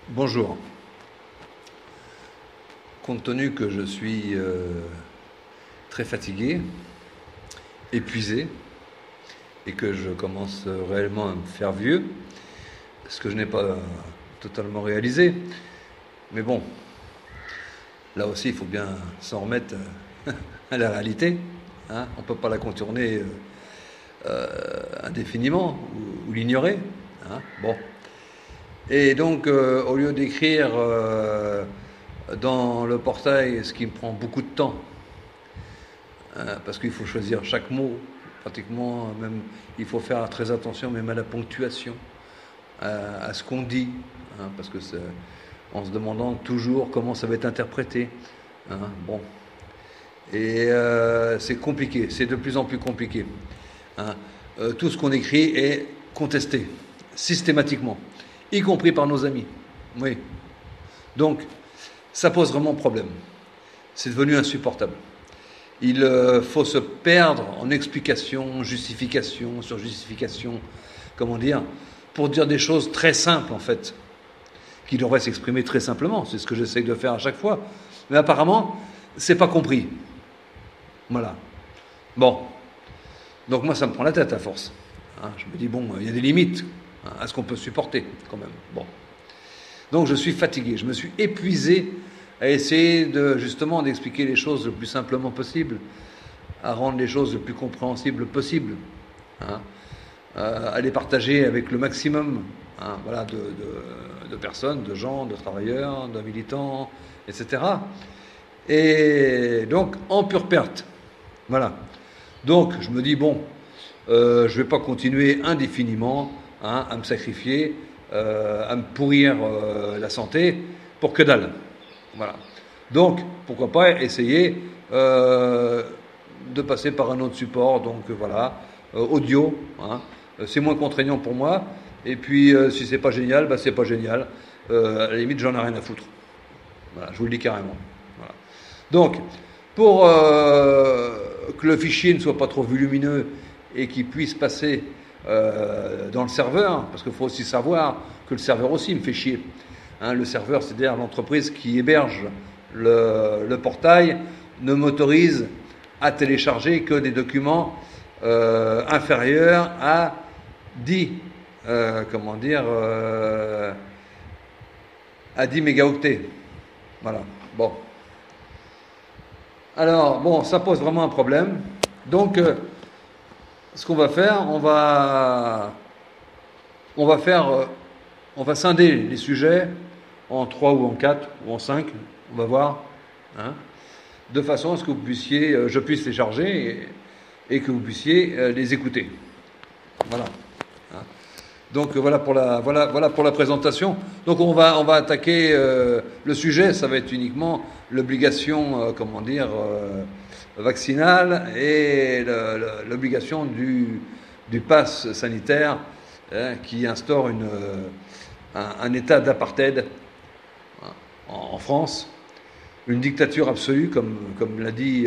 Bonjour. Compte tenu que je suis très fatigué, épuisé, et que je commence réellement à me faire vieux, ce que je n'ai pas totalement réalisé, mais bon, là aussi il faut bien s'en remettre à la réalité, hein. On ne peut pas la contourner indéfiniment ou l'ignorer, hein. Bon. Et donc, au lieu d'écrire dans le portail, ce qui me prend beaucoup de temps, parce qu'il faut choisir chaque mot, pratiquement, même, il faut faire très attention même à la ponctuation, à ce qu'on dit, hein, parce que c'est, en se demandant toujours comment ça va être interprété, hein, bon. Et c'est compliqué, c'est de plus en plus compliqué, hein. Tout ce qu'on écrit est contesté, systématiquement, y compris par nos amis. Oui. Donc, ça pose vraiment problème. C'est devenu insupportable. Il faut se perdre en explications, justifications, sur justifications, comment dire, pour dire des choses très simples, en fait, qui devraient s'exprimer très simplement. C'est ce que j'essaye de faire à chaque fois. Mais apparemment, c'est pas compris. Voilà. Bon. Donc moi, ça me prend la tête à force. Hein, je me dis, bon, il y a des limites à ce qu'on peut supporter, quand même. Bon. Donc je suis fatigué, je me suis épuisé à essayer justement d'expliquer les choses le plus simplement possible, à rendre les choses le plus compréhensibles possible, hein, à les partager avec le maximum, hein, voilà, de personnes, de gens, de travailleurs, de militants, etc. Et donc en pure perte. Voilà. Donc je me dis, bon, je ne vais pas continuer indéfiniment, hein, à me sacrifier, à me pourrir la santé pour que dalle. Voilà. Donc, pourquoi pas essayer de passer par un autre support, donc voilà, audio, hein. C'est moins contraignant pour moi, et puis si c'est pas génial, bah c'est pas génial. À la limite, j'en ai rien à foutre. Voilà, je vous le dis carrément. Voilà. Donc, pour que le fichier ne soit pas trop volumineux et qu'il puisse passer dans le serveur, parce qu'il faut aussi savoir que le serveur aussi me fait chier. Hein, le serveur, c'est-à-dire l'entreprise qui héberge le portail, ne m'autorise à télécharger que des documents inférieurs à 10, à 10 mégaoctets. Voilà. Bon. Alors, bon, ça pose vraiment un problème. Donc, ce qu'on va faire, on va scinder les sujets en 3 ou en 4 ou en 5, on va voir, hein, de façon à ce que vous puissiez, je puisse les charger et que vous puissiez les écouter. Voilà. Hein. Donc voilà pour la présentation. Donc on va attaquer le sujet, ça va être uniquement l'obligation, vaccinale et l'obligation du pass sanitaire, hein, qui instaure un état d'apartheid, hein, en France, une dictature absolue, comme l'a dit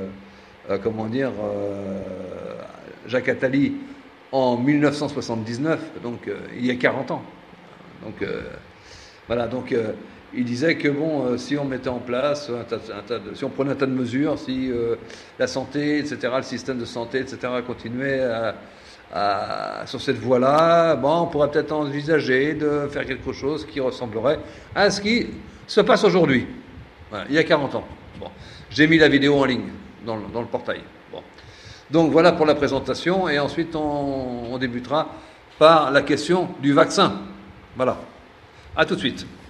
Jacques Attali en 1979, donc il y a 40 ans. Donc voilà, donc il disait que bon, si on mettait en place si on prenait un tas de mesures, si la santé, etc., le système de santé, etc., continuait sur cette voie-là, bon, on pourrait peut-être envisager de faire quelque chose qui ressemblerait à ce qui se passe aujourd'hui. Voilà, il y a 40 ans. Bon. J'ai mis la vidéo en ligne dans le portail. Bon. Donc voilà pour la présentation, et ensuite on débutera par la question du vaccin. Voilà. À tout de suite.